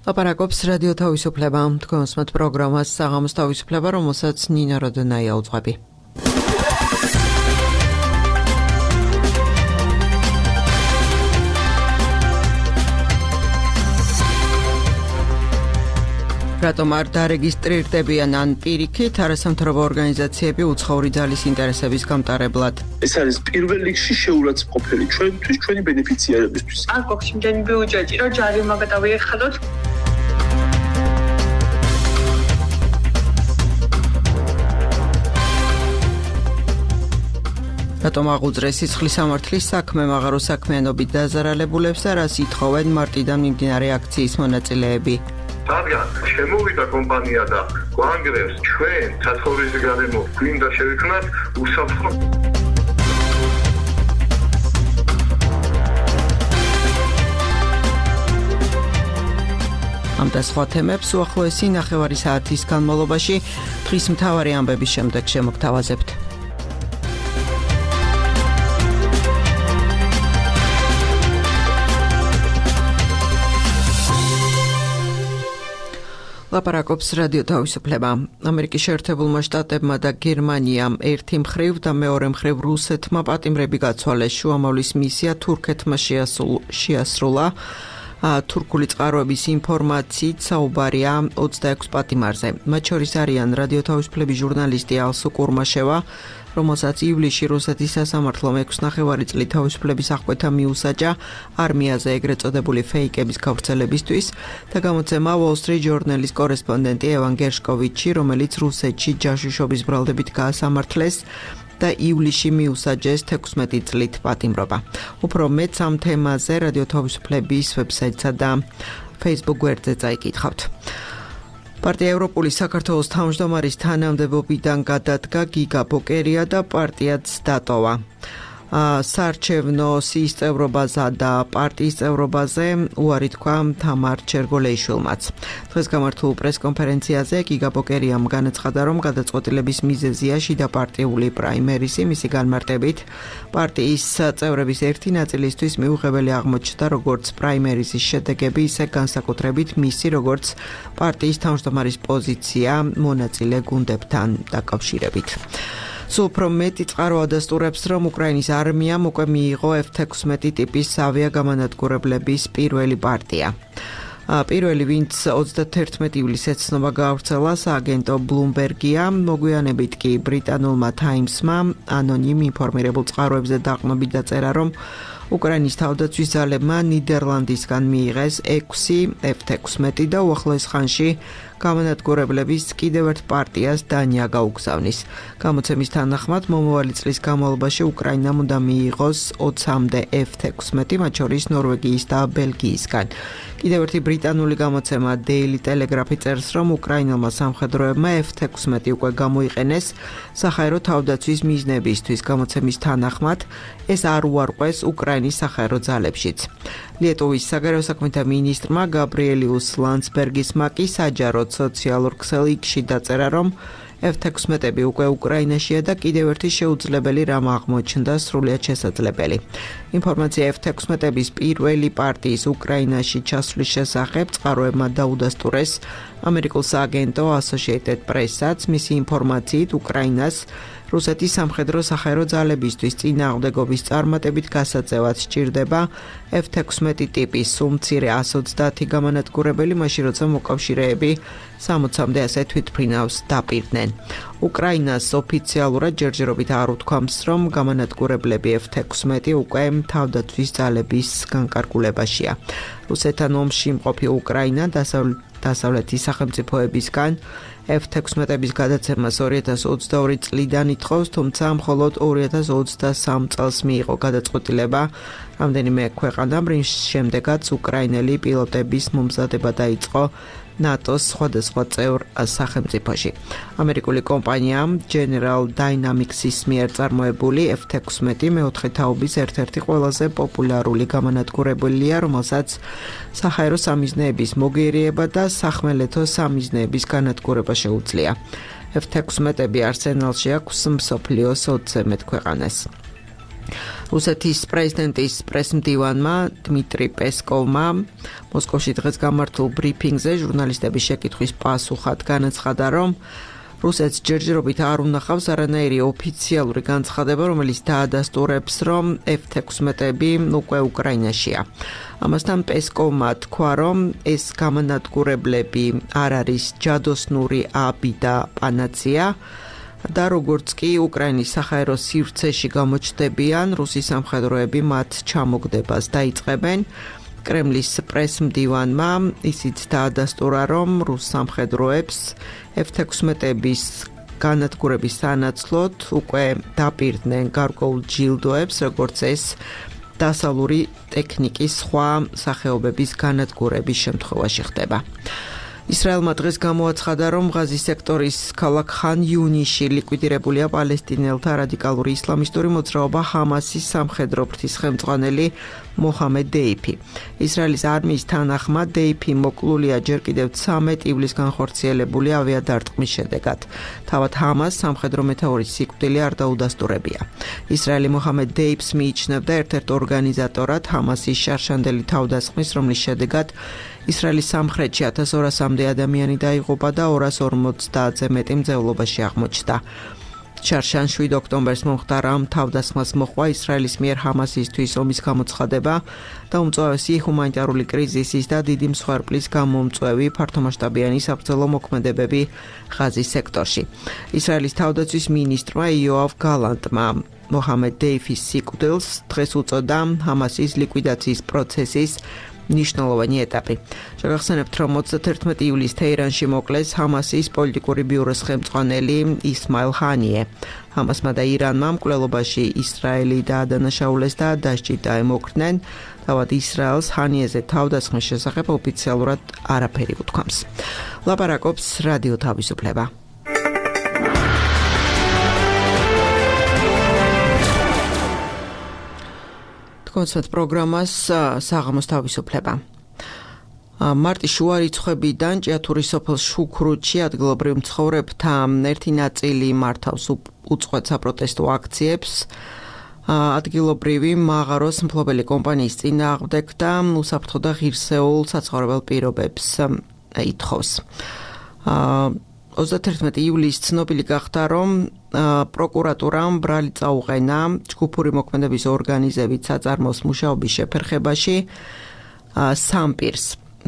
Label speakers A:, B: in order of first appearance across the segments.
A: ლაპარაკობს რადიო თავისუფლება, თქვენსმათ პროგრამას საღამოს თავისუფლება, რომელსაც ნინა როდენაია უძღვები. რატომ არ დარეგისტრირდებიან ან პირიქით არასამთავრობო ორგანიზაციები უცხოური ძალის ინტერესების გამტარებლად?
B: ეს არის პირველ რიგში შეურაცხმყოფელი ჩვენთვის, ჩვენი ბენეფიციარებისთვის.
C: არ გვაქვს იმდენი ბიუჯეტი, რომ ჯარიმა გადავიეხადოთ.
A: რატომ აღუძრეს სიცხლის სამართლის საქმე მაღარო საქმიანობით დაზარალებულებს და რას ითხოვენ მარტიდან მიმდინარე აქციის მონაწილეები?
D: რადგან შემოვიდა კომპანია და გვანგრევს ჩვენ საცხოვრისის გარემო გვინდა შევიქმნათ უსაფრთხო
A: ამ და სხვა თემებს უახლოესი ნახევარი საათის განმავლობაში დღის მთავარი ამბების შემდეგ შემოგთავაზებთ. ლაპარაკობს რადიო თავისუფლება. ამერიკის შეერთებულმა შტატებმა და გერმანიამ ერთი მხრივ და მეორე მხრივ რუსეთმა პატიმრები გაცვალეს. შუამავლის მისია თურქეთმა შეასრულა. თურქული წყაროების ინფორმაციით საუბარია 26 პატიმარზე. მათ შორის არიან რადიო თავისუფლების ჟურნალისტი ალსუ კურმაშევა, რომელსაც ივლისში რუსეთის სასამართლომ 6.5 წლით თავისუფლების აღკვეთა მიუსაჯა არმიაზე ეგრეთ წოდებული ფეიკების გავრცელებისთვის და გამოცემა Wall Street Journal-ის კორესპონდენტი ევან გერშკოვიჩი, რომელიც რუსეთში ჯაშუშობის ბრალდებით გაასამართლეს და ივლისში მიუსაჯეს 16 წლით პატიმრობა. უფრო მეტ ამ თემაზე რადიო თავისუფლების ვებსაიტსა და Facebook გვერდზე წაიკითხავთ. პარტია ევროპული საქართველოს თავმჯდომარის თანამდებობიდან გადადგა გიგა ბოკერია და პარტიაც დატოვა. საარჩევნო სიის წევრობაზე და პარტიის წევრობაზე უარი თქვა თამარ ჩერგოლეიშვილმაც. დღეს გამართულ პრესკონფერენციაზე გიგა ბოკერიამ განაცხადა, რომ გადაწყვეტილების მიზეზია შიდა პარტიული პრაიმერისი, მისი განმარტებით პარტიის წევრების ერთი ნაწილისთვის მიუღებელი აღმოჩნდა როგორც პრაიმერისის შედეგები, ისე განსაკუთრებით მისი როგორც პარტიის თავმჯდომარის პოზიცია მონაწილე გუნდებთან დაკავშირებით. სულ უფრო მეტი წყარო ადასტურებს, რომ უკრაინის არმიამ უკვე მიიღო F-16 ტიპის ავიაგამანადგურებლების პირველი პარტია. პირველი, ვინც 31 ივლისს ეცნობა გაავრცელა სააგენტო ბლუმბერგია, მოგვიანებით კი ბრიტანულმა Times-მა ანონიმ ინფორმირებულ წყაროებზე დაყრდნობით დაწერა, რომ უკრაინის თავდაცვის ძალებმა ნიდერლანდისგან მიიღეს 6 F-16 და უახლოეს ხანში გამანადგურებლების კიდევ ერთ პარტიას დანია გაუგზავნის. გამოცემის თანახმად, მომავალი წლის განმავლობაში უკრაინამ უნდა მიიღოს 20-მდე F-16, მათ შორის ნორვეგიის და ბელგიისგან. კიდევ ერთი ბრიტანული გამოცემა Daily Telegraph წერს, რომ უკრაინელმა სამხედროებმა F-16 უკვე გამოიყენეს საჰაერო თავდაცვის მიზნებისთვის. გამოცემის თანახმად, ეს არ უარყვეს უკრაინის საჰაერო ძალებშიც. ლიეტუვის საგარეო საქმეთა მინისტრმა გაბრიელიუს ლანდსბერგისმა კი საჯარო სოციალურ ქსელში დაწერა, რომ F-16-ები უკვე უკრაინაშია და კიდევ ერთი შეუძლებელი რამ აღმოჩნდა სრულიად შესაძლებელი. ინფორმაცია F-16-ების პირველი პარტიის უკრაინაში ჩასვლის შესახებ წყაროებმა დაუდასტურეს ამერიკულ სააგენტო Associated Press-აც. მისი ინფორმაციით უკრაინას რუსეთის სამხედრო საჰაერო ძალებისთვის წინააღმდეგობის წარმატებით გასაწევად სჭირდება F-16 ტიპის სულ-მცირე 130 გამანადგურებელი, მაშინ როცა მოკავშირეები 60-მდე ასე თვითმფრინავს დაპირდნენ. უკრაინას ოფიციალურად ჯერჯერობით არ უთქვამს, რომ გამანადგურებლები F-16 უკვე თავდაცვის ძალების განკარგულებაშია. რუსეთთან ომში მყოფი უკრაინა დასავლეთის სახელმწიფოებისგან F-16-ების გადაცემას 2022 წლიდან ითხოვს, თუმცა მხოლოდ 2023 წელს მიიღო გადაწყვეტილება რამდენიმე ქვეყანამ, რის შემდეგაც უკრაინელი პილოტების მომზადება დაიწყო ნატოს სხვადასხვა წევრ სახელმწიფოში. ამერიკული კომპანია General Dynamics-ის მიერ წარმოებული F-16 მეოთხე თაობის ერთ-ერთი ყველაზე პოპულარული გამანადგურებელია, რომელსაც საჰაერო სამიზნეების მოგერიება და სახმელეთო სამიზნეების განადგურება შეუძლია. F-16-ები არსენალში აქვს მსოფლიოს 20 ქვეყანას. რუსეთის პრეზიდენტის პრესმდივანმა დმიტრი პესკოვმა მოსკოვში დღეს გამართულ ბრიფინგზე ჟურნალისტების შეკითხვის პასუხად განაცხადა, რომ რუსეთს ჯერჯერობით არ უნახავს არანაირი ოფიციალური განცხადება, რომელიც დაადასტურებს, რომ F-16-ები უკვე უკრაინაშია. ამასთან პესკოვმა თქვა, რომ ეს გამანადგურებლები არ არის ჯადოსნური აბი და პანაცია და როგორც კი უკრაინის საჰაერო სივრცეში გამოჩნდებიან, რუსი სამხედროები მათ ჩამოგდებას დაიწყებენ. კრემლის პრესმდივანმა ისიც დაადასტურა, რომ რუს სამხედროებს F-16-ების განადგურების სანაცვლოდ უკვე დაპირდნენ გარკვეულ ჯილდოებს, როგორც ეს დასავლური ტექნიკის სხვა სახეობების განადგურების შემთხვევაში ხდება. ისრაელმა დღეს გამოაცხადა, რომ ღაზის სექტორის ქალაქ ხან იუნისში ლიკვიდირებულია პალესტინელთა რადიკალური ისლამისტური მოძრაობა ჰამასის სამხედრო ფრთისხემწყვანელი მოჰამედ დეიფი. ისრაელის არმიის თანახმად დეიფი მოკლულია ჯერ კიდევ 13 ივლისს განხორციელებული ავიადარტყმის შედეგად. თავად ჰამას სამხედრო მეთაურის სიკვდილი არ დაუდასტურებია. ისრაელი მოჰამედ დეიფს მიიჩნევდა ერთ-ერთ ორგანიზატორად ჰამასის შარშანდელი თავდასხმის, რომლის შედეგად ისრაელის სამხრეთში 1200-მდე ადამიანი დაიღუპა და 250-ზე მეტი მძევლობაში აღმოჩნდა. შარშან 7 ოქტომბერს მომხდარა ამ თავდასხმას მოჰყვა ისრაელის მიერ ჰამასისთვის ომის გამოცხადება და უმწვავესი ჰუმანიტარული კრიზისის და დიდი მსხვერპლის გამომწვევი ფართომასშტაბიანი საბრძოლო მოქმედებები ღაზის სექტორში. ისრაელის თავდაცვის მინისტრმა იოავ გალანტმა მოჰამედ დეიფის სიკვდილს დღეს უწოდა ჰამასის ლიკვიდაციის პროცესის ნიშნულოვანი ეტაპი. შეგახსენებთ, რომ 31 ივლისს თეირანში მოკლეს ჰამასის პოლიტიკური ბიუროს ხელმძღვანელი ისმაილ ჰანიე. ჰამასმა და ირანმა მკვლელობაში ისრაელი დაადანაშაულეს და დასჭირდა ემოქმნեն. თავად ისრაელს ჰანიეზე თავდასხმის შესახებ ოფიციალურად არაფერი უთქვამს. ლაპარაკობს რადიო თავისუფლება. კონცერტ პროგრამას საღამოს თავისუფლება. მარტის შუა რიცხვებიდან ჭიათურის სოფელ შუქრუთში ადგილობრივ მცხოვრებთა ერთი ნაწილი მართავს უწყვეტ საპროტესტო აქციებს. ადგილობრივი მაღაროს მფლობელი კომპანიის წინააღმდეგ და უსაფრთხო და ღირსეულ საცხოვრებელ პირობებს ითხოვს. 31 ივლისს ცნობილი გახდა, რომ პროკურატურამ ბრალი წაუყენა ჯგუფური მოქმედების ორგანიზებით საწარმოს მუშაობის შეფერხებაში 3 პირს.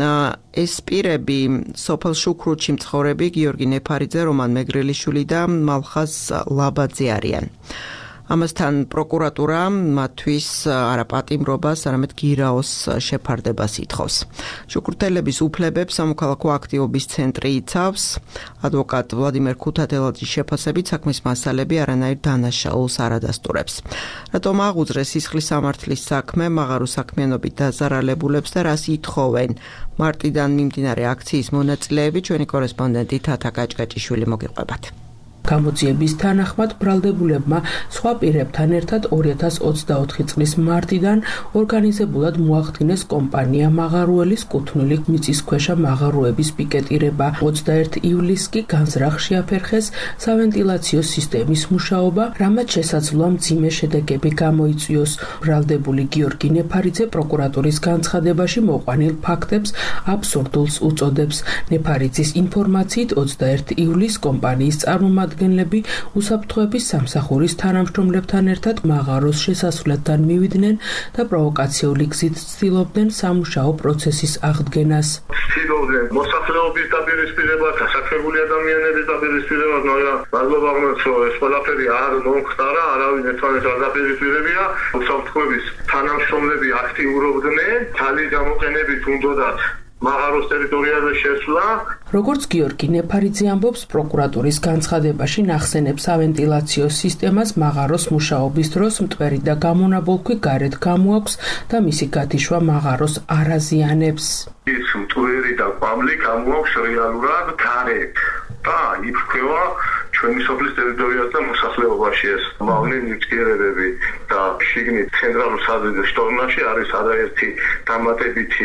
A: ეს პირები სოფელ შუქრუთში მცხოვრები გიორგი ნეფარიძე, რომან მეგრელიშვილი და მალხაზ ლაბაძე არიან. ამასთან პროკურატურა მათთვის არა პატიმრობას, არამედ გირაოს შეფარდებას ითხოვს. შუქრუთელების უფლებებს სამოქალაქო აქტივობის ცენტრი იცავს. ადვოკატ ვლადიმერ ქუთათელაძის შეფასებით საქმის მასალები არანაირ დანაშაულს არ ადასტურებს. რატომ აღუძრეს სისხლის სამართლის საქმე მაღაროს საქმიანობით დაზარალებულებს და რას ითხოვენ მარტიდან მიმდინარე აქციის მონაწილეები, ჩვენი კორესპონდენტი თათა კაჭკაჭიშვილი მოგიყვებათ.
E: გამოძიების თანახმად ბრალდებულებმა სხვა პირებთან ერთად 2024 წლის მარტიდან ორგანიზებულად მოახდინეს კომპანია მაღარუელის კუთვნილი მიწისქვეშა მაღაროების პიკეტირება. 21 ივლისს კი განზრახ შეაფერხეს სავენტილაციო სისტემის მუშაობა, რამაც შესაძლოა მძიმე შედეგები გამოიწვიოს. ბრალდებული გიორგი ნეფარიძე პროკურატურის განცხადებაში მოყვანილ ფაქტებს აბსურდულს უწოდებს. ნეფარიძის ინფორმაციით 21 ივლისს კომპანიის წარმომადგენლები უსაფრთხოების სამსახურის თანამშრომლებთან ერთად მაღაროს შესასვლელთან მივიდნენ და პროვოკაციული გზით ცდილობდნენ სამუშაო პროცესის აღდგენას.
D: ცდილობდნენ მოსახლეობის დაპირისპირებას, დასაქმებული ადამიანების დაპირისპირებას, მაგრამ მადლობა ღმერთს, რომ ეს ყველაფერი არ მომხდარა, არავინ ერთმანეთს არ დაპირისპირებია. უსაფრთხოების თანამშრომლები აქტიურობდნენ, თალის გამოყენებით უნდათ მაღაროს ტერიტორიაზე შესვლა.
E: როგორც გიორგი ნეფარიძე ამბობს, პროკურატურის განცხადებაში ნახსენებს ავენტილაციო სისტემას მაღაროს მუშაობის დროს მტვერი და გამონაბოლქვი გარეთ გამოაქვს და მისი გათიშვა მაღაროს არ აზიანებს.
D: ის მტვერი და კვამლი გამოაქვს რეალურად გარეთ და იფრქვევა ჩვენი სოფლის ტერიტორიაზე და მოსახლეობაში ეს მავნე ნივთიერებები და შიგნით ცენტრალურ საზღვრის შტორმაში არის არაერთი დამატებითი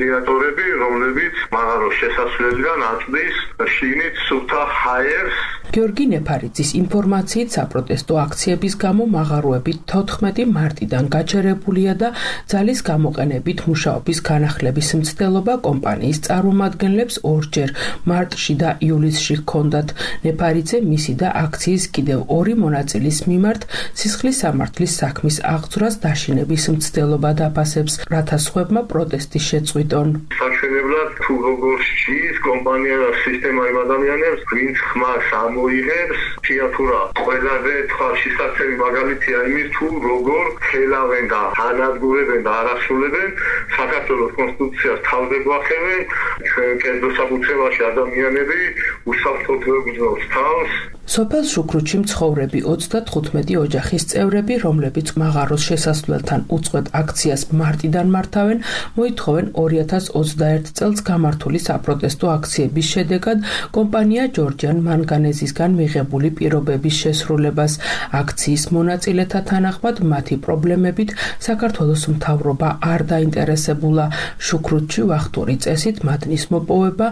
D: ვენტილატორები, რომლებიც მაღაროს შესასვლელიდან აწვდის შიგნით სუფთა ჰაერს
E: გიორგი ნეფარიძის ინფორმაციით საპროტესტო აქციების გამო მაღაროები 14 მარტიდან გაჩერებულია და ძალის გამოყენებით მუშაობის განახლების მცდელობა კომპანიის წარმომადგენლებს ორჯერ მარტში და ივლისში ჰქონდათ. ნეფარიძე მისი და აქციის კიდევ 2 მონაწილის მიმართ სისხლის სამართლის საქმის აღძვრას დაშინების მცდელობა დაფასებს, რათა სხვებმა პროტესტის შეწყვიტონ.
D: საჩვენებლად თუ როგორ სჭირს კომპანია და სისტემა იმ ადამიანებს, ვინც ხმას ამოიღებს, თეატრა ყველაზე თვალშისაცემი მაგალითია იმის თუ როგორ ხელავენ და ანადგურებენ და არასრულებენ საქართველოს კონსტიტუციას თავზე გვახევენ, ჩვენ კერძოსაბუთებაში ადამიანები უსაფრთხოდ გვეგრძნობს თავს.
E: სოფელ შუქრუთში მცხოვრები 35 ოჯახის წევრები, რომლებიც მაღაროს შესასვლელთან უწყვეტ აქციას მარტიდან მართავენ, მოითხოვენ 2021 წელს გამართული საპროტესტო აქციების შედეგად კომპანია ჯორჯიან მანგანეზისგან მიღებული პირობების შესრულებას. აქციის მონაწილეთა თანახმად მათი პრობლემებით საქართველოს მთავრობა არ დაინტერესებულა. შუქრუთში ვახტური წესით მადნის მოპოვება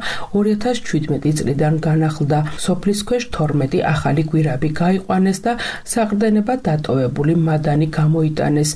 E: 2017 წლიდან განახლდა. სოფლის ქვეშ 12 ახალი გვირაბი გაიყვანეს და საყრდენება დატოვებული მადანი გამოიტანეს.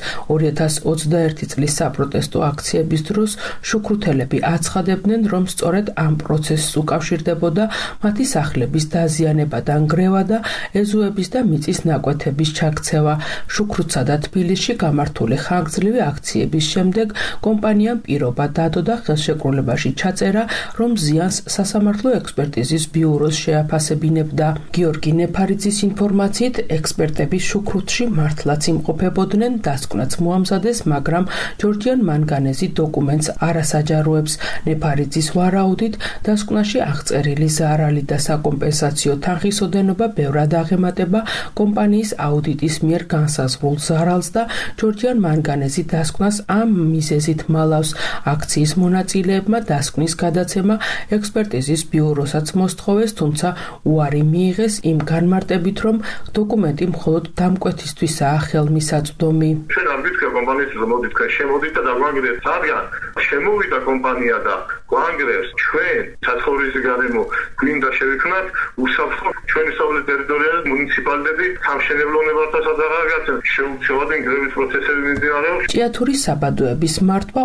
E: 2021 წლის საპროტესტო აქციების დროს შუქრუთელები აცხადებდნენ, რომ სწორედ ამ პროცესს უკავშირდებოდა მათი სახლების დაზიანება და ნგრევა და ეზოების და მიწის ნაკვეთების ჩაქცევა. შუქრუთსა და თბილისში გამართული ხანგრძლივი აქციების შემდეგ კომპანიამ პირობა დადო და ხელშეკრულებაში ჩაწერა, რომ ზიანს სასამართლო ექსპერტიზის ბიუროს შეაფასებინებდა. გიორგი ნეფარიძის ინფორმაციით, ექსპერტები შუქრუთში მართლაც იმყოფებოდნენ, დასკვნაც მოამზადეს, მაგრამ ჯორჯიან მანგანეზი დოკუმენტს არასაჯაროებს. ნეფარიძის ვარაუდით, დასკვნაში აღწერილი ზარალი და საკომპენსაციო თანხისოდენობა ბევრად აღემატება კომპანიის აუდიტის მიერ განსაზღვრულ ზარალს და ჯორჯიან მანგანეზი დასკვნას ამ მიზეზით მალავს. აქციის მონაწილეებმა დასკვნის გადაცემა ექსპერტიზის ბიუროსაც მოსთხოვეს, თუმცა უარი მიიღეს იმ განმარტებით, რომ დოკუმენტი მხოლოდ დამკვეთისთვისაა ხელმისაწვდომი.
D: ჩვენ არ ვიცხა კომპანიის მოდით შემოდით და დაგვანგრევთ, რადგან შემოვიდა კომპანია და გვანგრევს ჩვენ საცხოვრისი გარემო გვინდა შევიქმნათ უსაფრთხო ჩვენი სოფლის ტერიტორიაზე მუნიციპალიტეტი სამშენებლონებასაც აღარგაცენ შეუცვლელად გრევის პროცესები მიმდინარეობს.
E: ჭიათურის საბადოების მართვა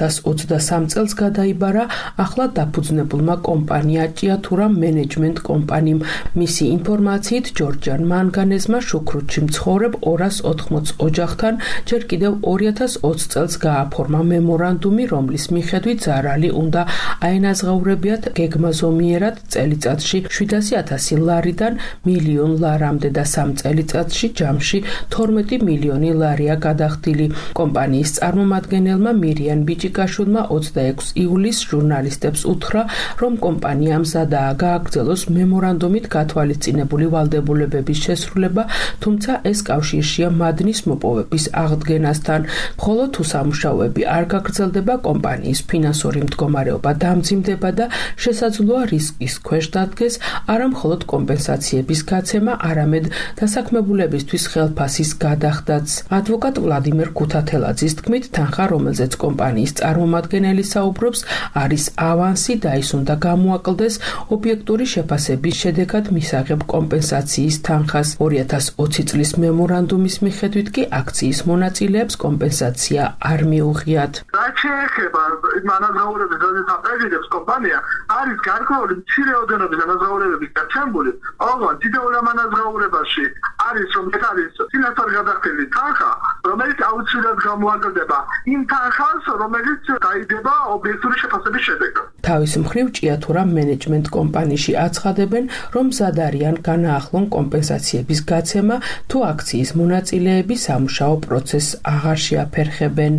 E: 2023 წელს გადაიბარა ახლა დაფუძნებულმა კომპანია ჭიათურა მენეჯმენტ კომპანიამ. მისი ინფორმაციით, ჯორჯიან მანგანეზმა შუქრუთში მცხოვრებ 280 ოჯახთან ჯერ კიდევ 2020 წელს გააფორმა მემორანდუმი, რომლის მიხედვით ზარალი უნდა აენაზღაურებიათ გეგმაზომიერად წელიწადში 700,000 ლარიდან მილიონ ლარამდე და 3 წელიწადში ჯამში 12 მილიონი ლარია გადახდილი. კომპანიის წარმომადგენელმა მირიან ბიჭიკაშვილმა 26 ივლისს ჟურნალისტებს უთხრა, რომ კომპანიამ მზადაა გააგრძელოს მემორანდუმით გათვალისწინებული ვალდებულებების შესრულება, თუმცა ეს კავშირშია მადნის მოპოვების აღდგენასთან. ხოლო თუ სამუშაოები არ გაგრძელდება, კომპანიის ფინანსური მდგომარეობა დამძიმდება და შესაძლოა რისკის ქვეშ დადგეს არა მხოლოდ კომპენსაციების გაცემა, არამედ დასაქმებულებისთვის ხელფასის გადახდაც. ადვოკატ ვლადიმერ ქუთათელაძის თქმით, თანხა, რომელზეც კომპანიის წარმომადგენელი საუბრობს, არის ავანსი და ის უნდა გამოაკლდეს ობიექტური შეფასების შედეგად მისაღებ კომპენსაციის თანხას. 2020 წლის მემორანდუმის მიხედვით კი აქციის მონაწილეებს კომპენსაცია არ მიუღიათ.
D: რაც შეეხება ანაზღაურების დაწესებულებას, კომპანია არის გარკვეული მცირე ოდენობის ანაზღაურებების დაცემული, ოღონდ დიდოულ ანაზღაურებაში არის რომ არის ფინანსური გადახდილი თანხა, რომელიც აუცილებლად გამოაკლდება იმ თანხას, რომელიც დაიდება ობიექტური შეფასების შედეგად.
E: თავის მხრივ ჭიათურა მენეჯმენტ კომპანიაში აცხადებენ, რომ მზად არიან განაახლონ კომპენსაციების გაცემა, თუ აქციის მონაწილეები სამუშაო პროცესს აღარ შეაფერხებენ.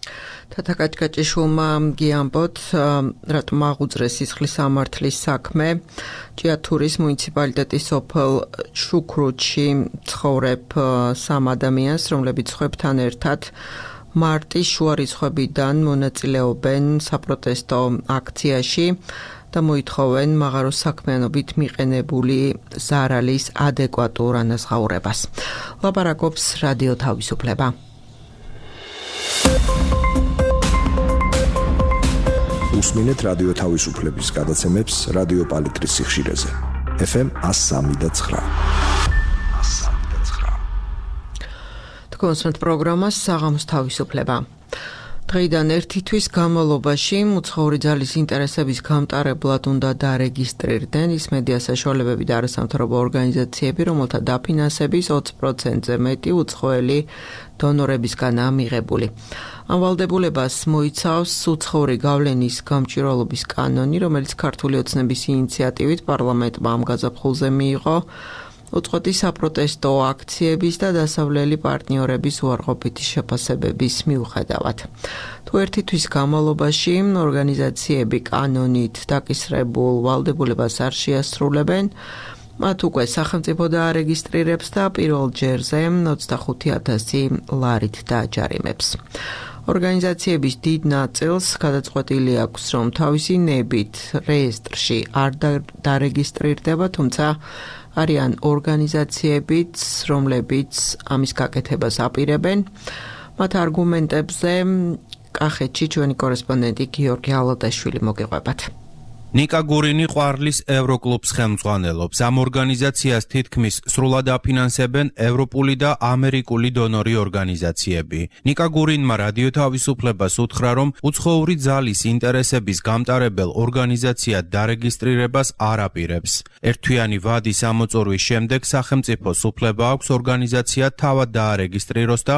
A: თათაკაჭკაჭიშვილმა გიამბოთ, რატომ აღუძრეს სისხლის სამართლის საქმე. ჭიათურის მუნიციპალიტეტის სოფელ შუქრუთში ცხოვრებ 3 ადამიანს, რომლებიც სხვებთან ერთად მარტის შუა რიცხვებიდან მონაწილეობენ საპროტესტო აქციაში და მოითხოვენ მაღაროს საქმიანობით მიყენებული ზარალის ადეკვატურ ანაზღაურებას. ლაპარაკობს რადიო თავისუფლება.
F: უსმინეთ რადიო თავისუფლების გადაცემებს რადიო პალიტრის სიხშირეზე. FM 103.9.
A: Თქვენს პროგრამას საღამოს თავისუფლება. დღეიდან ერთი თვის განმავლობაში უცხოური ძალის ინტერესების გამტარებლად უნდა დარეგისტრირდნენ ის მედია საშუალებები და არასამთავრობო ორგანიზაციები, რომელთა დაფინანსების 20%-ზე მეტი უცხოელი დონორებისგანაა მიღებული. ამ ვალდებულებას მოიცავს უცხოური გავლენის გამჭვირვალობის კანონი, რომელიც ქართული ოცნების ინიციატივით პარლამენტმა ამ გაზაფხულზე მიიღო. უწყვეტი საპროტესტო აქციების და დასავლელი პარტნიორების უარყოფითი შეფასებების მიუხედავად. თუ ერთი თვის განმავლობაში ორგანიზაციები კანონით დაკისრებულ ვალდებულებას არ შეასრულებენ, მათ უკვე სახელმწიფო დაარეგისტრირებს და პირველ ჯერზე 25,000 ლარით დააჯარიმებს. ორგანიზაციების დიდ ნაწილს გადაწყვეტილი აქვს, რომ თავისი ნებით რეესტრში არ დარეგისტრირდება, თუმცა არიან ორგანიზაციებიც, რომლებიც ამის გაკეთებას აპირებენ. მათ არგუმენტებზე კახეთში ჩვენი კორესპონდენტი გიორგი ალოდაშვილი მოგიყვებათ.
G: ნიკა გურინი ყვარლის ევროკლუბს ხელმძღვანელობს. ამ ორგანიზაციას თითქმის სრულად აფინანსებენ ევროპული და ამერიკული დონორი ორგანიზაციები. ნიკა გურინმა რადიო თავისუფლებას უთხრა, რომ უცხოური ძალის ინტერესების გამტარებელ ორგანიზაციად დარეგისტრირებას არ აპირებს. ერთთვიანი ვადის ამოწურვის შემდეგ სახელმწიფოს უფლება აქვს ორგანიზაცია თავად დაარეგისტრიროს და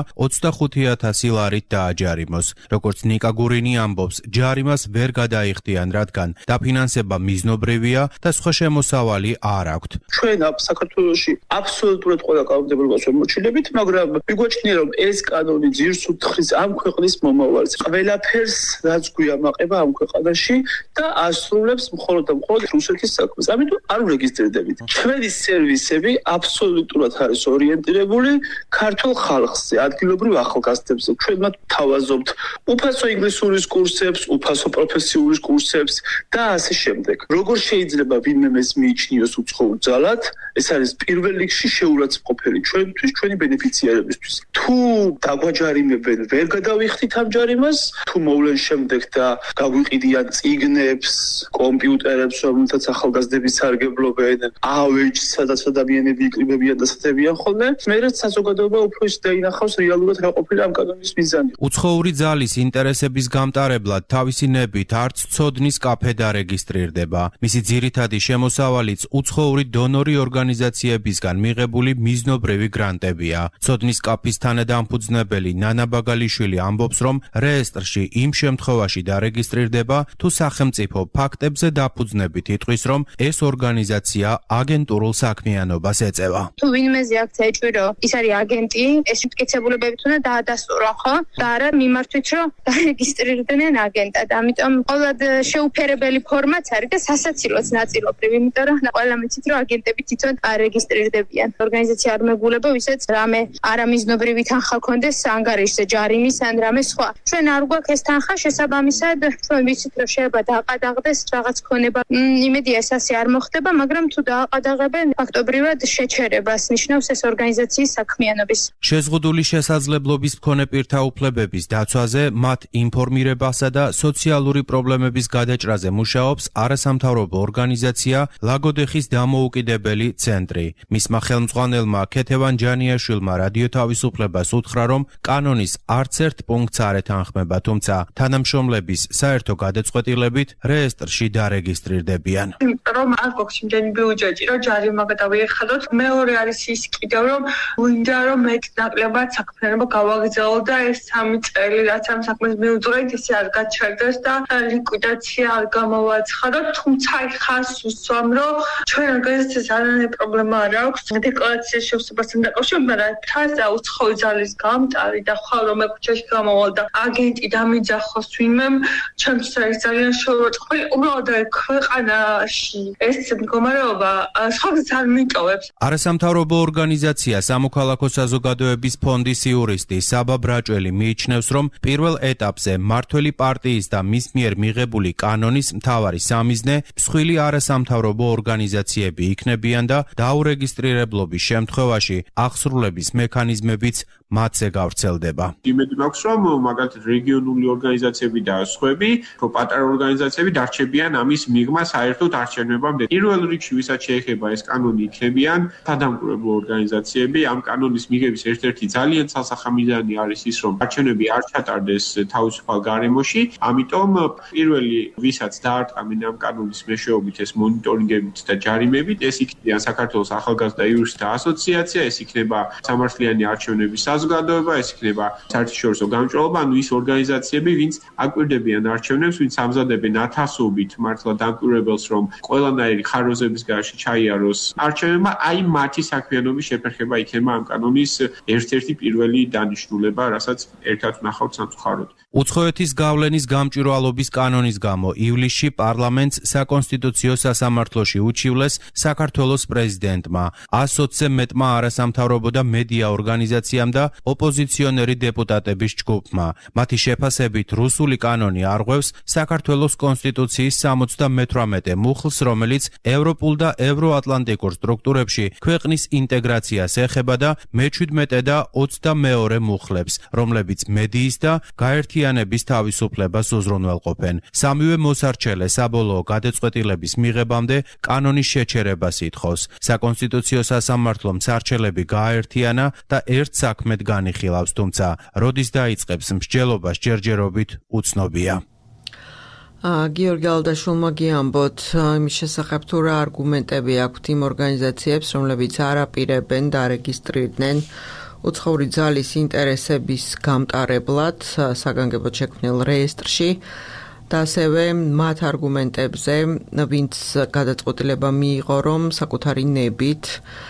G: 25,000 ლარით დააჯარიმოს. როგორც ნიკა გურინი ამბობს, ჯარიმას ვერ გადაიხდიან, რადგან დაფინანსება მიზნობრივია და სხვა შემოსავალი არ აქვთ.
B: ჩვენ საქართველოში აბსოლუტურად ყველა კანონმდებლობას ვემოჩილებით, მაგრამ მიგვაჩნია, რომ ეს კანონი ძირს უთხრის ამ ქვეყნის მომავალს. ყველაფერს რაც გვიამაყება ამ ქვეყანაში და ასრულებს მხოლოდ და მხოლოდ რუსეთის საქმეს. ამიტომ არ ვრეგისტრირდებით. ჩვენი სერვისები აბსოლუტურად არის ორიენტირებული ქართულ ხალხზე, ადგილობრივ ახალგაზრდებზე. ჩვენ მათ თავაზობთ უფასო ინგლისურის კურსებს, უფასო პროფესიული კურსებს და ასე შემდეგ. როგორ შეიძლება ვინმე ეს მიიჩნიოს უცხოურ ძალად? ეს არის პირველ რიგში შეურაცხმყოფელი ჩვენთვის, ჩვენი ბენეფიციარებისთვის. თუ დაგვაჯარიმებენ, ვერ გადავიხდით ამ ჯარიმას, თუ მოვლენ შემდეგ და გაგვიყიდიან წიგნებს, კომპიუტერებს, რომელთაც ახალგაზრდები სარგებლობენ, ავეჯს, სადაც ადამიანები იკრიბებიან და სათებიან ხოლმე, მერე საზოგადოება უფრო ის დაინახავს რეალურად რა ყოფილა ამ კანონის მიზანი.
G: უცხოური ძალის ინტერესების გამტარებლად თავისი ნებით არც ცოდნის კაფე დარეგისტრირდება. მისი ძირითადი შემოსავალიც უცხოური დონორი ორგანიზაციებისგან მიღებული მიზნობრივი გრანტებია. ცოდნის კაფის თანადამფუძნებელი ნანა ბაგალიშვილი ამბობს, რომ რეესტრში იმ შემთხვევაში დარეგისტრირდება, თუ სახელმწიფო ფაქტებზე დაფუძნებით იტყვის, რომ ეს ორგანიზაცია აგენტურულ საქმიანობას ეწევა.
H: თუ ვინმეზე აქ ეჭვირო, ის არის აგენტი, ეს მტკიცებულებებით უნდა დაადასტურონ, ხო? და არა მიმართვით, რომ დარეგისტრირდნენ აგენტად. ამიტომ ყოველად შეუფერებელი ფორმაც არის და სასაცილოც ნაწილობრივ, იმიტომ რომ ყველა მიცით, რომ აგენტები თვითონ არეგისტრირდებიან. ორგანიზაცია არ მეგულებო, ისეც რამე არამიზნობრივი თანხა ქონდეს ანგარიშზე, ჯარიმის ან რამე სხვა. ჩვენ არ გვაქვს ეს თანხა, შესაბამისად, ჩვენ ვიცით, რომ შეიძლება დააყადაღდეს რაღაც ქონება. იმედია ეს ასე არ მოხდება, მაგრამ თუ დააყადაღებენ, ფაქტობრივად შეჩერებას ნიშნავს ეს ორგანიზაციის საქმიანობის.
G: შეზღუდული შესაძლებლობის მქონე პირთა უფლებების დაცვაზე, მათ ინფორმირებასა და სოციალური პრობლემების გადაჭრაზე მუშაობს არასამთავრობო ორგანიზაცია ლაგოდეხის დამოუკიდებელი ცენტრი. მისმა ხელმძღვანელმა ქეთევან ჯანიაშვილმა რადიო თავისუფლებას უთხრა, რომ კანონის არც ერთ პუნქტს არ ეთანხმება, თუმცა თანამშრომლების საერთო გადაწყვეტილებით რეესტრში დარეგისტრირდებიან.
C: რომ არ გვაქვს იმდენი ბიუჯეტი, რომ ჯარიმა გადავიეხადოთ. მეორე არის ის კიდევ, რომ ვინდა რომ მეტ-ნაკლებად საქმიანობა გავაგრძელო და ეს 3 წელი რაც ამ საქმეს მიუძღვრეთ, ისე არ გაჩერდეს და ლიკვიდაცია არ გამოვაცხადოთ. თუმცა ხას ვუსვამ, რომ ჩვენ ორგანიზაციას არანაირი პრობლემა არ აქვს დეკლარაციის შევსებასთან დაკავშირებით, მაგრამ თასა უცხოური ძალის გამტარი და ხვალ რომ ექუჩაში გამოვალ და აგენტი დამიძახოს ვინმემ, ჩემთვის არის ძალიან შეურაცხმყოფელი. უბრალოდ ქვეყანაში ეს მდგომარეობა სხვაგზ არ მიტოვებს.
G: არასამთავრობო ორგანიზაცია სამოქალაქო საზოგადოების ფონდის იურისტი საბა ბრაჭველი მიიჩნევს, რომ პირველ ეტაპზე მმართველი პარტიის და მის მიერ მიღებული კანონის მთავარი სამიზნე მსხვილი არასამთავრობო ორგანიზაციები იქნებიან და დაურეგისტრირებლობის შემთხვევაში აღსრულების მექანიზმებიც მათზე გავრცელდება.
F: იმედი მაქვს, რომ მაგალითად რეგიონული ორგანიზაციები და სხვები, რომ პატარა ორგანიზაციები დარჩებიან ამის მიღმა საერთოდ არჩევნებამდე. პირველ რიგში ვისაც შეეხება ეს კანონი იქნებიან სადამკვირვებლო ორგანიზაციები. ამ კანონის მიღების ერთ-ერთი ძალიან ცალსახამიდანი არის ის, რომ არჩევნები არ ჩატარდეს თავისუფალ გარემოში, ამიტომ პირველი ვისაც დაარტყამენ ამ კანონის მეშვეობით ეს მონიტორინგებით და ჯარიმებით, ეს იქნება საქართველოს ახალგაზრდა იურისტთა ასოციაცია, ეს იქნება სამართლიანი არჩევნების საზოგადოება, ეს იქნება საერთაშორისო გამჭვირვალობა, ანუ ის ორგანიზაციები, ვინც აკვირდებიან არჩევნებს, ვინც ამზადებენ ათასობით მართლა დამკვირვებელს, რომ ყველანაირი ხაროზების გარეშე ჩაიაროს არჩევნებმა, აი მათი საქმიანობის შეფერხება იქნება ამ კანონის ერთ-ერთი პირველი დანიშნულება, რასაც ერთად ვნახავთ სამწუხაროდ.
G: უცხოეთის გავლენის გამჭვირვალობის კანონის გამო ივლისში პარლამენტს საკონსტიტუციო სასამართლოში უჩივლეს საქართველოს პრეზიდენტმა, 120-ზე მეტმა არასამთავრობო და მედია ორგანიზაციამ და ოპოზიციონერი დეპუტატების ჯგუფმა. მათი შეფასებით რუსული კანონი არღვევს საქართველოს კონსტიტუციის 78 მუხლს, რომელიც ევროპულ და ევროატლანტიკურ სტრუქტურებში ქვეყნის ინტეგრაციას ეხება და მე-17 და 22 მუხლებს, რომლებიც მედიის და გაერთიანების თავისუფლებას უზრუნველყოფენ. სამივე მოსარჩელე საბოლოო გადაწყვეტილების მიღებამდე კანონის შეჩერებას ითხოვს. საკონსტიტუციო სასამართლომ სარჩელები გააერთიანა და ერთ საქმედ განიხილავს, თუმცა როდის დაიწყებს მსჯელობას ჯერჯერობით უცნობია.
A: გიორგი ალდაშვილმა გიამბოთ იმის შესახებ, თუ რა არგუმენტები აქვთ იმ ორგანიზაციებს, რომლებიც არ აპირებენ დარეგისტრირდნენ უცხოური ძალის ინტერესების გამტარებლად საგანგებოდ შექმნილ რეესტრში და ასევე მათ არგუმენტებზე, ვინც გადაწყვეტილება მიიღო, რომ საკუთარი ნებით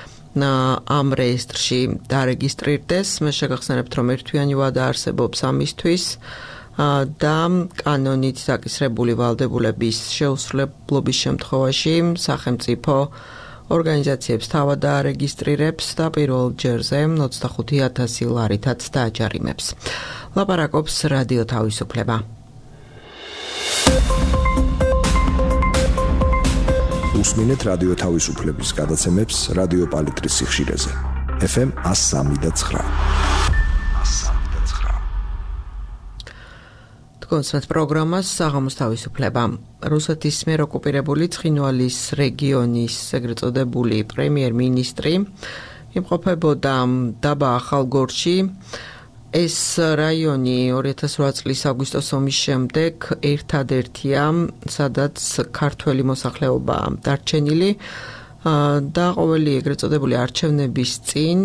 A: ამ რეესტრში დარეგისტრირდეს. მე შეგახსენებთ, რომ ერთვიანი ვადა არსებობს ამისთვის და კანონით დაკისრებული ვალდებულების შეუსრულებლობის შემთხვევაში სახელმწიფო ორგანიზაციებს თავად დაარეგისტრირებს და პირველ ჯერზე 25,000 ლარითაც დააჯარიმებს. ლაპარაკობს რადიო თავისუფლება.
I: უსმინეთ რადიო თავისუფლების გადაცემებს რადიო პალიტრის სიხშირეზე. FM 103.9.
A: კონსერტ პროგრამას საღამოს თავისუფლება. რუსეთის მიერ ოკუპირებული ცხინვალის რეგიონის ეგრეთ წოდებული პრემიერ-მინისტრი იმყოფებოდა დაბა ახალგორში. ეს რაიონი 2008 წლის აგვისტოს ომის შემდეგ ერთადერთია, სადაც ქართველი მოსახლეობა დარჩენილი და ყოველი ეგრეთ წოდებული არჩევნების წინ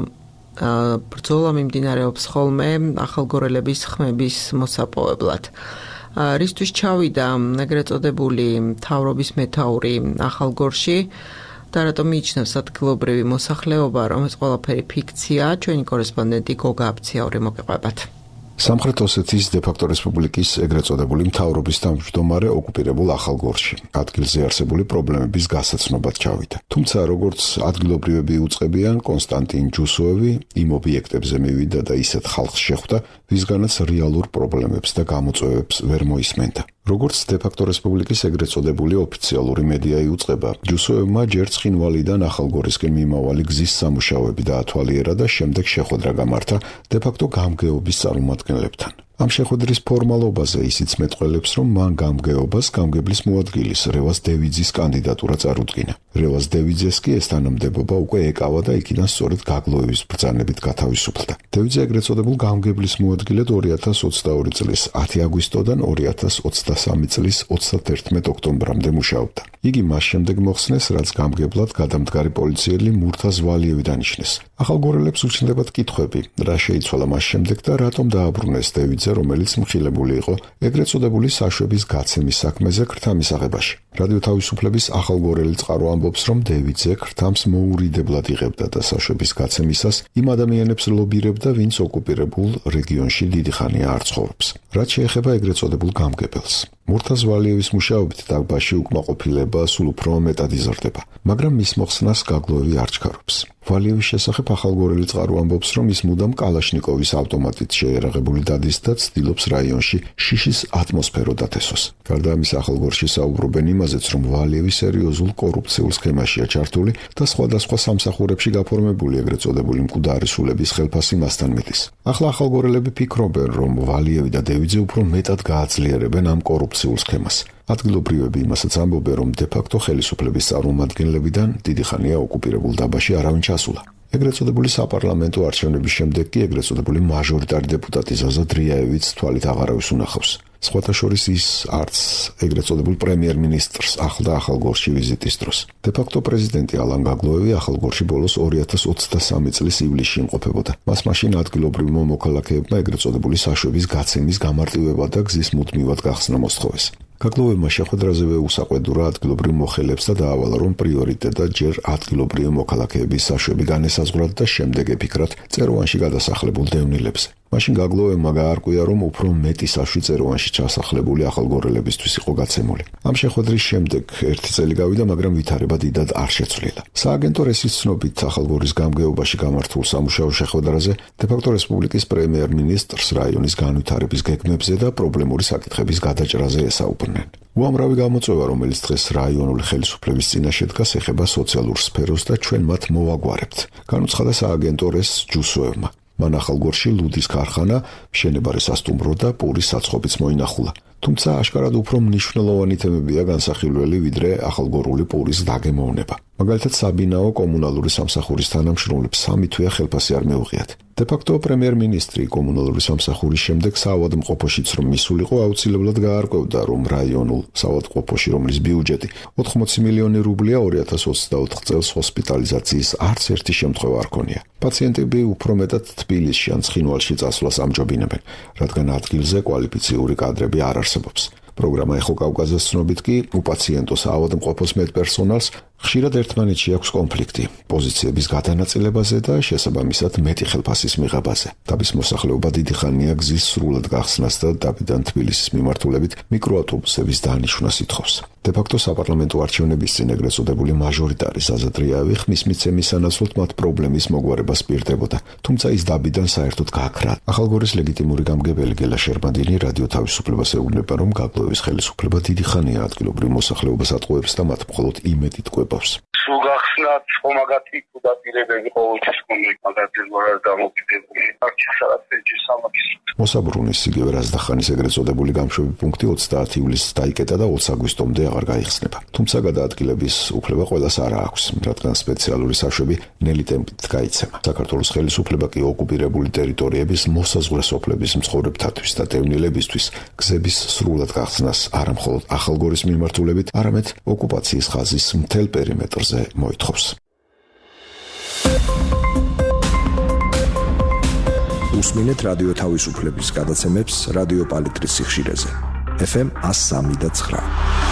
A: ბრძოლა მიმდინარეობს ხოლმე ახალგორელების ხმების მოსაპოვებლად. რისთვის ჩავიდა ეგრეთ წოდებული მთავრობის მეთაური ახალგორში და რატომ მიიჩნევს ადგილობრივი მოსახლეობა, რომ ეს ყველაფერი ფიქციაა, ჩვენი კორესპონდენტი გოგა აბციაური მოგეყვებათ.
I: სამხრეთ ოსეთის დე-ფაქტო რესპუბლიკის ეგრეთ წოდებული მთავრობის თავმჯდომარე ოკუპირებულ ახალგორში ადგილზე არსებული პრობლემების გასაცნობად ჩავიდა. თუმცა როგორც ადგილობრივები უწყებიან, კონსტანტინ ჯუსოევი იმ ობიექტებზე მივიდა და ისეთ ხალხს შეხვდა, ვისგანაც რეალურ პრობლემებს და გამოწვევებს ვერ მოისმენდა. როგორც დე-ფაქტო რესპუბლიკის ეგრეთ წოდებული ოფიციალური მედია იუწყება, ჯუსოევმა ჯერ ცხინვალიდან ახალგორისკენ მიმავალი გზის სამუშაოები დაათვალიერა და შემდეგ შეხვედრა გამართა დე-ფაქტო გამგეობის წარმომადგენლებთან. ამ შეხვედრის ფორმალობაზე ისიც მეტყველებს, რომ მან გამგეობას გამგებლის მოადგილის რევაზ დევიძის კანდიდატურა წარუდგინა. რევაზ დევიძეს კი ეს თანამდებობა უკვე ეკავა და იქიდან სწორედ გაგლოევის ბრძანებით გათავისუფლდა. დევიძე ეგრეთ წოდებულ გამგებლის მოადგილედ 2022 წლის 10 აგვისტოდან 2023 წლის 31 ოქტომბრამდე მუშაობდა. იგი მას შემდეგ მოხსნეს, რაც გამგებლად გადამდგარი პოლიციელი მურთაზ ვალიევი დანიშნეს. ახალგორელებს უჩნდებათ კითხვები, რა შეიცვალა მას შემდეგ და რატომ დააბრუნეს დევიძე, რომელიც მხილებული იყო ეგრეთ წოდებული საშვების გაცემის საქმეზე ქრთა მისაღებაში. რადიო თავისუფლების ახალგორელი წყარო ამბობს, რომ დევიძე ქრთამს მოურიდებლად იღებდა და საშვების გაცემისას იმ ადამიანებს ლობირებდა, ვინც ოკუპირებულ რეგიონში დიდი ხანია არ ცხოვრობს. რაც შეეხება ეგრეთ წოდებულ გამგებელს. მურთაზ ვალიევის მუშაობით დაბაში უკმაყოფილება სულ უფრო მეტად იზრდება, მაგრამ მის მოხსნას გაგლოევი არ ჩქარობს. ვალიევის შესახებ ახალგორელი წყარო ამბობს, რომ ის მუდამ კალაშნიკოვის ავტომატით შეერაღებული დადის და ცდილობს რაიონში შიშის ატმოსფერო დათესოს. გარდა ამისა, ახალგორში საუბრობენ იმაზეც, რომ ვალიევი სერიოზულ კორუფციულ სქემაშია ჩართული და სხვადასხვა სამსახურებში გაფორმებული ეგრეთ წოდებული მკვდარი სულების ხელფასი მასთან მიდის. ახლა ახალგორელები ფიქრობენ, რომ ვალიევი და დევიძე უფრო მეტად გააძლიერებენ ამ კორუფციულ სქემას. ადგილობრივები იმასაც ამბობენ, რომ დე-ფაქტო ხელისუფლების წარმომადგენლებიდან დიდი ხანია ოკუპირებულ დაბაში არავინ ჩასულა. ეგრეთ წოდებული საპარლამენტო არჩევნების შემდეგ კი ეგრეთ წოდებული მაჟორიტარი დეპუტატი ზაზა დრიაევიც თვალით აღარავის უნახავს. სხვათა შორის ის არც ეგრეთ წოდებულ პრემიერ-მინისტრს ახლდა ახალგორში ვიზიტის დროს. დე-ფაქტო პრეზიდენტი ალან გაგლოევი ახალგორში ბოლოს 2023 წლის ივლისში იმყოფებოდა. მას მაშინ ადგილობრივმა მოქალაქეებმა ეგრეთ წოდებული საშვების გაცემის გამარტივება და გზის მუდმივად გახსნა მოსთხოვეს. გაგლოევმა შეხვედრაზევე უსაყვედურა ადგილობრივ მოხელეებს და დაავალა, რომ პრიორიტეტად ჯერ ადგილობრივი მოქალაქეების საშვები განესაზღვრათ და შემდეგ ეფიქრათ წეროვანში გადასახლებულ დევნილებზე. მაშინ გაგლოევმა გაარკვია, რომ უფრო მეტი საშვი წეროვანში ჩასახლებული ახალგორელებისთვის იყო გაცემული. ამ შეხვედრის შემდეგ ერთი წელი გავიდა, მაგრამ ვითარება დიდად არ შეცვლილა. სააგენტო რესის ცნობით, ახალგორის გამგეობაში გამართულ სამუშაო შეხვედრაზე დე-ფაქტო რესპუბლიკის პრემიერ-მინისტრს რაიონის განვითარების გეგმებზე და პრობლემური საკითხების გადაჭრაზე ესაუბრნენ. უამრავი გამოწვევა, რომელიც დღეს რაიონული ხელისუფლების წინაშე დგას, ეხება სოციალურ სფეროს და ჩვენ მათ მოვაგვარებთ, განუცხადა სააგენტო რეს ჯუსოევმა. მან ახალგორში ლუდის ქარხანა, მშენებარე სასტუმრო და პურის საცხობიც მოინახულა. თუმცა აშკარად უფრო მნიშვნელოვანი თემებია განსახილველი, ვიდრე ახალგორული პურის დაგემოვნება. მაგალითად, საბინაო კომუნალური სამსახურის თანამშრომლებს 3 თვეა ხელფასი არ მეუღიათ. დე-ფაქტო პრემიერ-მინისტრი კომუნალური სამსახურის შემდეგ საავადმყოფოშიც რომ მისულიყო, აუცილებლად გაარკვევდა, რომ რაიონულ საავადმყოფოში, რომლის ბიუჯეტი 80 მილიონი რუბლია, 2024 წელს ჰოსპიტალიზაციის არც ერთი შემთხვევა არ ქონია. პაციენტები უფრო მეტად თბილისში ან ცხინვალში წასვლას ამჯობინებენ, რადგან ადგილზე კვალიფიციური კადრები არ არსებობს. პროგრამა ეხო კავკასიის ცნობით კი უპაციენტო საავადმყოფოს მედპერსონალს ხშირად ერთმანეთში აქვს კონფლიქტი პოზიციების გადანაწილებაზე და შესაბამისად მეტი ხელფასის მიღებაზე. დაბის მოსახლეობა დიდი ხანია გზის სრულად გახსნას და დაბიდან თბილისის მიმართულებით მიკროავტობუსების დანიშვნას ითხოვს. დე-ფაქტო საპარლამენტო არჩევნების წინ ეგრეთ წოდებული მაჟორიტარი ზაზა დრიაევი ხმის მიცემის სანაცვლოდ მათ პრობლემის მოგვარებას პირდებოდა, თუმცა ის დაბიდან საერთოდ გააქრა. ახალგორის ლეგიტიმური გამგებელი გელა შერბანდინი რადიო თავისუფლებას ეუბნება, რომ გაგლოევის ხელისუფლება დიდი ხანია ადგილობრივ მოსახლეობას ატყუებს და მათ მხოლოდ იმედით კვებავს.
D: სულ გახსნათ ხომაგათი კუდაპირებები ყოველთვის კონდეთ მაგათი ვარ დამოკიდებული არჩევანებში სამაგის
I: მოსაბრუნის იგივე რაზდახანის ეგრეთ წოდებული გამშვები პუნქტი 30 ივლისს დაიკეტა და 20 აგვისტომდე აღარ გაიხსნება. თუმცა გადაადგილების უფლება ყველას არ აქვს, რადგან სპეციალური საშვები ნელი ტემპით გაიცემა. საქართველოს ხელისუფლება კი ოკუპირებული ტერიტორიების მოსაზღვრე სოფლების მცხოვრებთათვის და დევნილებისთვის გზების სრულად გახსნას არა მხოლოდ ახალგორის მიმართულებით, არამედ ოკუპაციის ხაზის მთელ პერიმეტრზე მოითხოვს.
J: უსმინეთ რადიო თავისუფლების გადაცემებს რადიო პალიტრის სიხშირეზე. FM 103.9.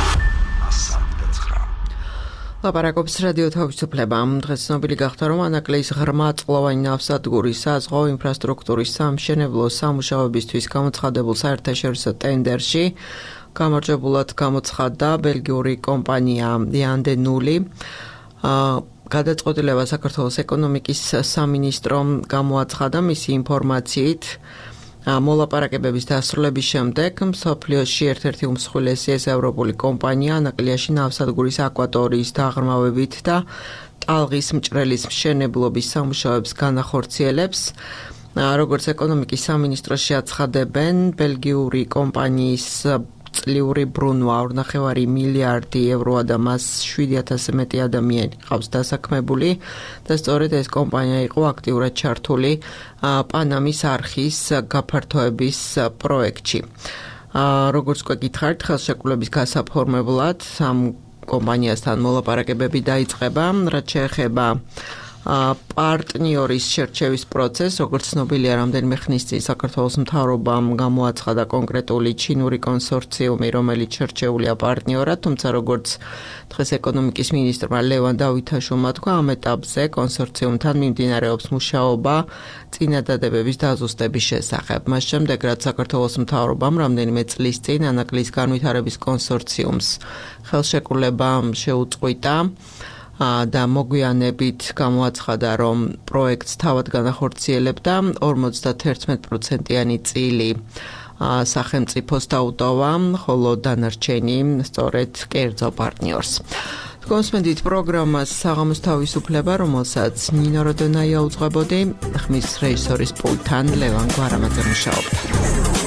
A: ლაპარაკობს რადიო თავისუფლება. დღეს ცნობილი გახდა, რომ ანაკლიის ღრმა წყლოვანი ნავსადგურის საზღვაო ინფრასტრუქტურის სამშენებლო სამუშაოებისთვის გამოცხადებულ საერთაშორისო ტენდერში გამარჯვებულად გამოცხადდა ბელგიური კომპანია Yandenouli. გადაწყვეტილება საქართველოს ეკონომიკის სამინისტრომ გამოაცხადა მისი ინფორმაციით. მოლაპარაკებების დასრულების შემდეგ მსოფლიოში ერთ-ერთი უმსხვილესი ევროპული კომპანია ანაკლიაში ნავსადგურის აკვატორიის დაღრმავებით და ტალღის მჭრელის მშენებლობის სამუშაოებს განახორციელებს. როგორც ეკონომიკის სამინისტროში აცხადებენ, ბელგიური კომპანიის წლიური ბრუნვა 2.5 მილიარდი ევროა და მას 7000-ზე მეტი ადამიანი ყავს დასაქმებული და სწორედ ეს კომპანია იყო აქტიურად ჩართული პანამის არხის გაფართოების პროექტში. როგორც უკვე გითხარით, ხელშეკრულების გასაფორმებლად ამ კომპანიასთან მოლაპარაკებები დაიწყება, რაც შეეხება პარტნიორის შერჩევის პროცესს, როგორც ცნობილია, რამდენიმე ხნის წინ საქართველოს მთავრობამ გამოაცხადა კონკრეტული ჩინური კონსორციუმი, რომელიც შერჩეულია პარტნიორად, თუმცა როგორც დღეს ეკონომიკის მინისტრმა ლევან დავითაშვილმა თქვა, ამ ეტაპზე კონსორციუმთან მიმდინარეობს მუშაობა წინადადებების დაზუსტების შესახებ. მას შემდეგ, რაც საქართველოს მთავრობამ რამდენიმე წლის წინ ანაკლის განვითარების კონსორციუმს ხელშეკრულება შეუწყვიტა, და მოგვიანებით გამოაცხადა, რომ პროექტს თავად განახორციელებდა 51%-იანი წილი სახელმწიფოს დაუტოვა, ხოლო დანარჩენი სწორედ კერძო პარტნიორს. კონსმენდით პროგრამას საღამოს თავისუფლება, რომელსაც ნინო როდონაია უძღვებოდი, ხმის რეჟისორის პულტთან ლევან გვარამაძე მუშაობდა.